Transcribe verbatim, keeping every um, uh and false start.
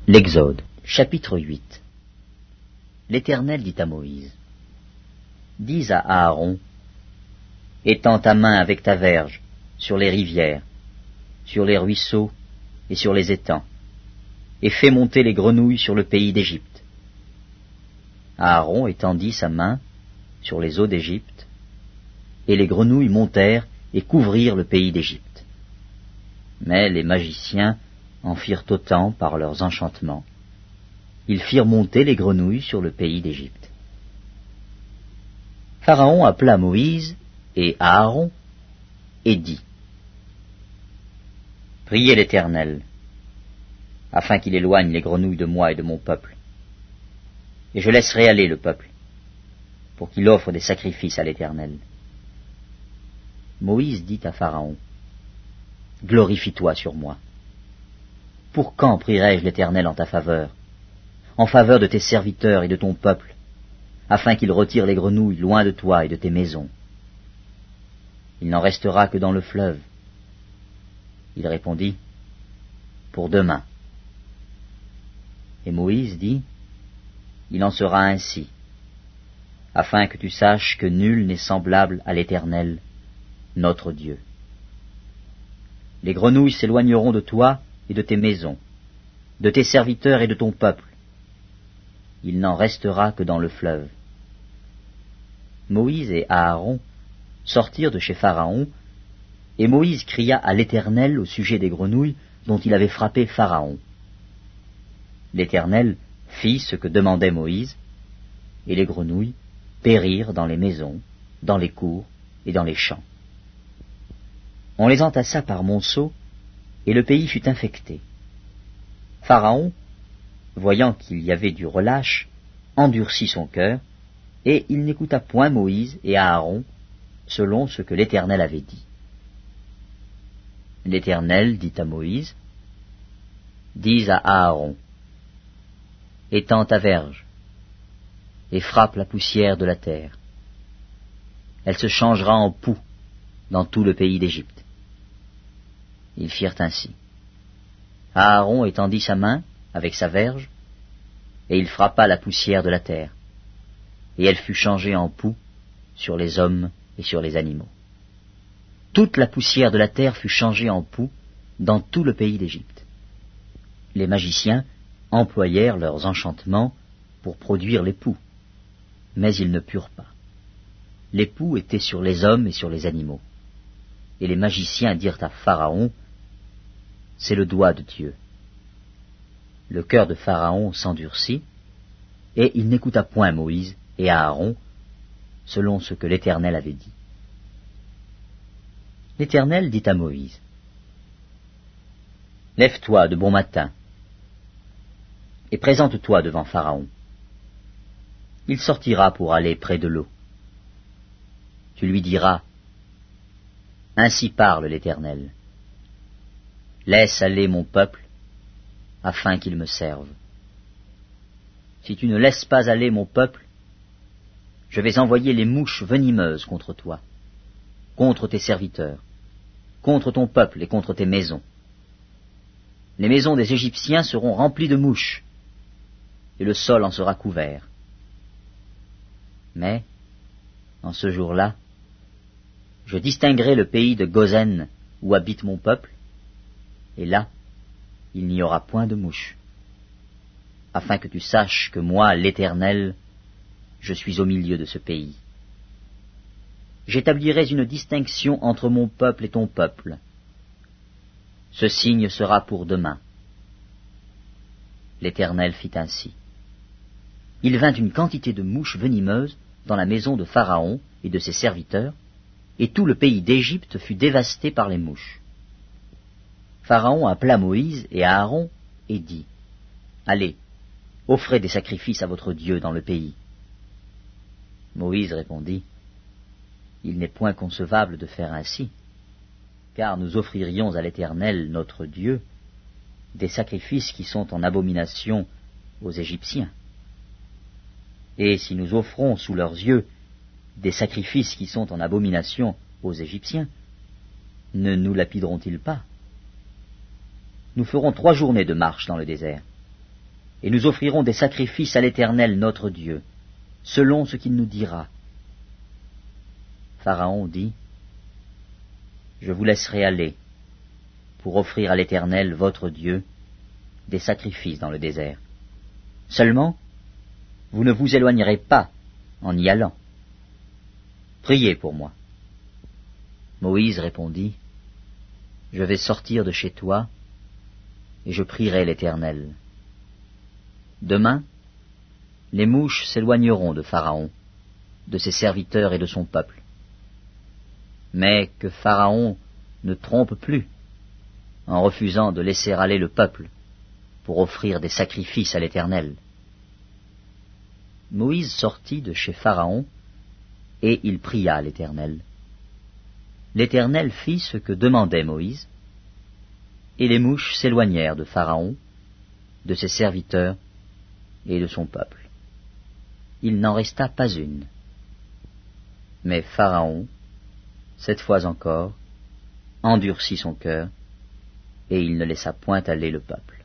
L'Exode, chapitre huit. L'Éternel dit à Moïse, « Dis à Aaron, étends ta main avec ta verge sur les rivières, sur les ruisseaux et sur les étangs, et fais monter les grenouilles sur le pays d'Égypte. » Aaron étendit sa main sur les eaux d'Égypte, et les grenouilles montèrent et couvrirent le pays d'Égypte. Mais les magiciens en firent autant par leurs enchantements. Ils firent monter les grenouilles sur le pays d'Égypte. Pharaon appela Moïse et Aaron et dit, « Priez l'Éternel, afin qu'il éloigne les grenouilles de moi et de mon peuple, et je laisserai aller le peuple, pour qu'il offre des sacrifices à l'Éternel. » Moïse dit à Pharaon, « Glorifie-toi sur moi. Pour quand prierai-je l'Éternel en ta faveur, en faveur de tes serviteurs et de ton peuple, afin qu'il retire les grenouilles loin de toi et de tes maisons? Il n'en restera que dans le fleuve. » Il répondit, « Pour demain. » Et Moïse dit, « Il en sera ainsi, afin que tu saches que nul n'est semblable à l'Éternel, notre Dieu. Les grenouilles s'éloigneront de toi et de tes maisons, de tes serviteurs et de ton peuple. Il n'en restera que dans le fleuve. » Moïse et Aaron sortirent de chez Pharaon, et Moïse cria à l'Éternel au sujet des grenouilles dont il avait frappé Pharaon. L'Éternel fit ce que demandait Moïse, et les grenouilles périrent dans les maisons, dans les cours et dans les champs. On les entassa par monceaux, et le pays fut infecté. Pharaon, voyant qu'il y avait du relâche, endurcit son cœur, et il n'écouta point Moïse et Aaron, selon ce que l'Éternel avait dit. L'Éternel dit à Moïse, « Dis à Aaron, étends ta verge, et frappe la poussière de la terre. Elle se changera en poux dans tout le pays d'Égypte. » Ils firent ainsi. Aaron étendit sa main avec sa verge, et il frappa la poussière de la terre, et elle fut changée en poux sur les hommes et sur les animaux. Toute la poussière de la terre fut changée en poux dans tout le pays d'Égypte. Les magiciens employèrent leurs enchantements pour produire les poux, mais ils ne purent pas. Les poux étaient sur les hommes et sur les animaux. Et les magiciens dirent à Pharaon, « C'est le doigt de Dieu. » Le cœur de Pharaon s'endurcit, et il n'écouta point Moïse et Aaron, selon ce que l'Éternel avait dit. L'Éternel dit à Moïse, « Lève-toi de bon matin, et présente-toi devant Pharaon. Il sortira pour aller près de l'eau. Tu lui diras, « Ainsi parle l'Éternel. Laisse aller mon peuple, afin qu'il me serve. Si tu ne laisses pas aller mon peuple, je vais envoyer les mouches venimeuses contre toi, contre tes serviteurs, contre ton peuple et contre tes maisons. Les maisons des Égyptiens seront remplies de mouches, et le sol en sera couvert. Mais, en ce jour-là, je distinguerai le pays de Gozen où habite mon peuple, et là, il n'y aura point de mouches, afin que tu saches que moi, l'Éternel, je suis au milieu de ce pays. J'établirai une distinction entre mon peuple et ton peuple. Ce signe sera pour demain. » L'Éternel fit ainsi. Il vint une quantité de mouches venimeuses dans la maison de Pharaon et de ses serviteurs, et tout le pays d'Égypte fut dévasté par les mouches. Pharaon appela Moïse et Aaron et dit, « Allez, offrez des sacrifices à votre Dieu dans le pays. » Moïse répondit, « Il n'est point concevable de faire ainsi, car nous offririons à l'Éternel notre Dieu des sacrifices qui sont en abomination aux Égyptiens. Et si nous offrons sous leurs yeux des sacrifices qui sont en abomination aux Égyptiens, ne nous lapideront-ils pas? Nous ferons trois journées de marche dans le désert, et nous offrirons des sacrifices à l'Éternel notre Dieu, selon ce qu'il nous dira. » Pharaon dit, « Je vous laisserai aller pour offrir à l'Éternel votre Dieu des sacrifices dans le désert. Seulement, vous ne vous éloignerez pas en y allant. Priez pour moi. » Moïse répondit, « Je vais sortir de chez toi, et je prierai l'Éternel. Demain, les mouches s'éloigneront de Pharaon, de ses serviteurs et de son peuple. Mais que Pharaon ne trompe plus, en refusant de laisser aller le peuple pour offrir des sacrifices à l'Éternel. » Moïse sortit de chez Pharaon, et il pria l'Éternel. L'Éternel fit ce que demandait Moïse, et les mouches s'éloignèrent de Pharaon, de ses serviteurs et de son peuple. Il n'en resta pas une. Mais Pharaon, cette fois encore, endurcit son cœur, et il ne laissa point aller le peuple.